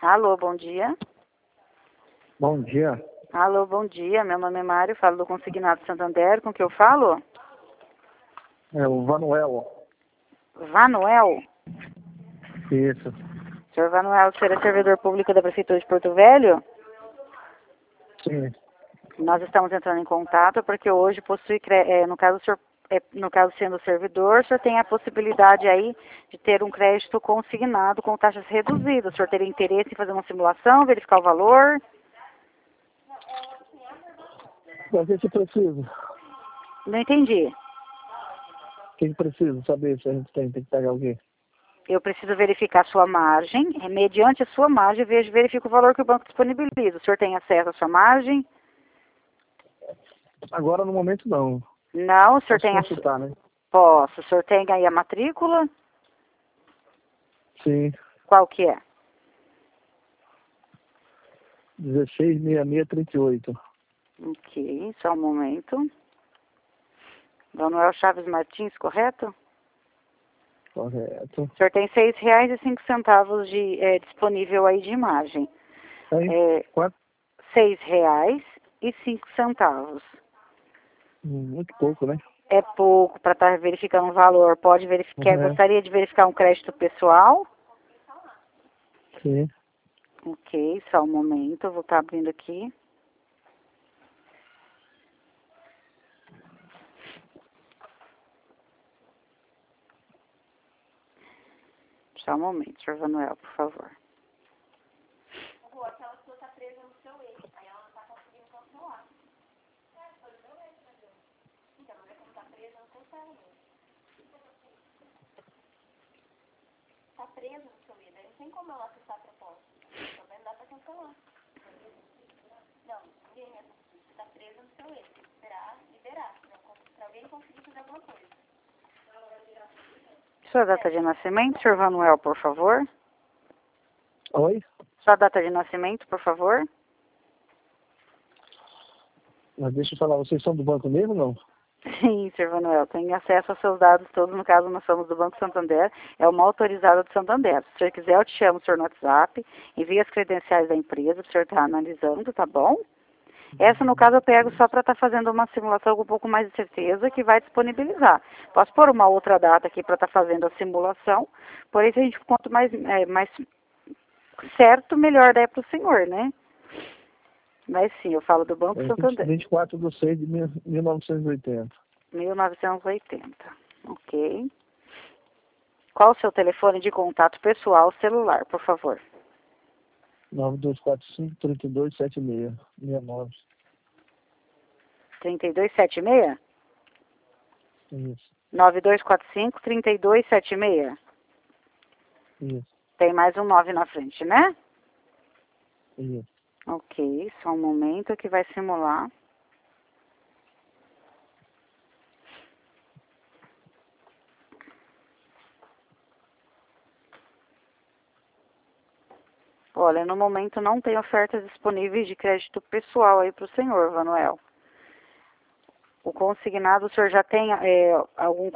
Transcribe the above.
Alô, bom dia. Bom dia. Alô, bom dia. Meu nome é Mário, falo do Consignado Santander. Com que eu falo? É o Vanuel. Vanuel? Isso. Senhor Vanuel, o senhor é servidor público da Prefeitura de Porto Velho? Sim. Nós estamos entrando em contato porque hoje possui, no caso, o senhor, no caso sendo servidor, o senhor tem a possibilidade aí de ter um crédito consignado com taxas reduzidas. O senhor teria interesse em fazer uma simulação, verificar o valor? Mas o que precisa? Não entendi. O que precisa saber se a gente tem que pagar o quê? Eu preciso verificar a sua margem. Mediante a sua margem, verifico o valor que o banco disponibiliza. O senhor tem acesso à sua margem? Agora, no momento, não. Não, o senhor Posso tem consultar, né? Posso. O senhor tem aí a matrícula? Sim. Qual que é? 166638. Ok, só um momento. Manuel Chaves Martins, correto? Correto. O senhor tem R$6,05 disponível aí de imagem. Tem? Quanto? R$6,05. Muito pouco, né? É pouco para estar verificando o valor. Pode verificar. Uhum. Gostaria de verificar um crédito pessoal? Sim. Ok, só um momento. Eu vou estar abrindo aqui. Só um momento, senhor Vanuel, por favor. Aquela pessoa está presa no seu eixo, aí ela não está conseguindo controlar. Então, mas é como está presa, não consegue. Está presa no seu eixo, aí não tem como ela acessar a proposta. Também não dá para cancelar. Não, ninguém é. Você está presa no seu eixo, tem que esperar liberar, para alguém conseguir fazer alguma coisa. Sua data de nascimento, senhor Vanuel, por favor. Oi? Sua data de nascimento, por favor. Mas deixa eu falar, vocês são do banco mesmo ou não? Sim, senhor Vanuel, tem acesso aos seus dados todos. No caso, nós somos do Banco Santander, é uma autorizada do Santander. Se o senhor quiser, eu te chamo o senhor no WhatsApp, envio as credenciais da empresa, o senhor está analisando, tá bom? Essa, no caso, eu pego só para estar fazendo uma simulação com um pouco mais de certeza que vai disponibilizar. Posso pôr uma outra data aqui para estar fazendo a simulação, porém, se a gente quanto mais certo, melhor daí para o senhor, né? Mas sim, eu falo do Banco É Santander. 24/6/1980. 1980. Ok. Qual o seu telefone de contato pessoal celular, por favor? 9245-3276. 3276? Isso. 9245-3276? Isso. Tem mais um 9 na frente, né? Isso. Ok, só um momento que vai simular. Olha, no momento não tem ofertas disponíveis de crédito pessoal aí para o senhor, Vanuel. O consignado, o senhor já tem algum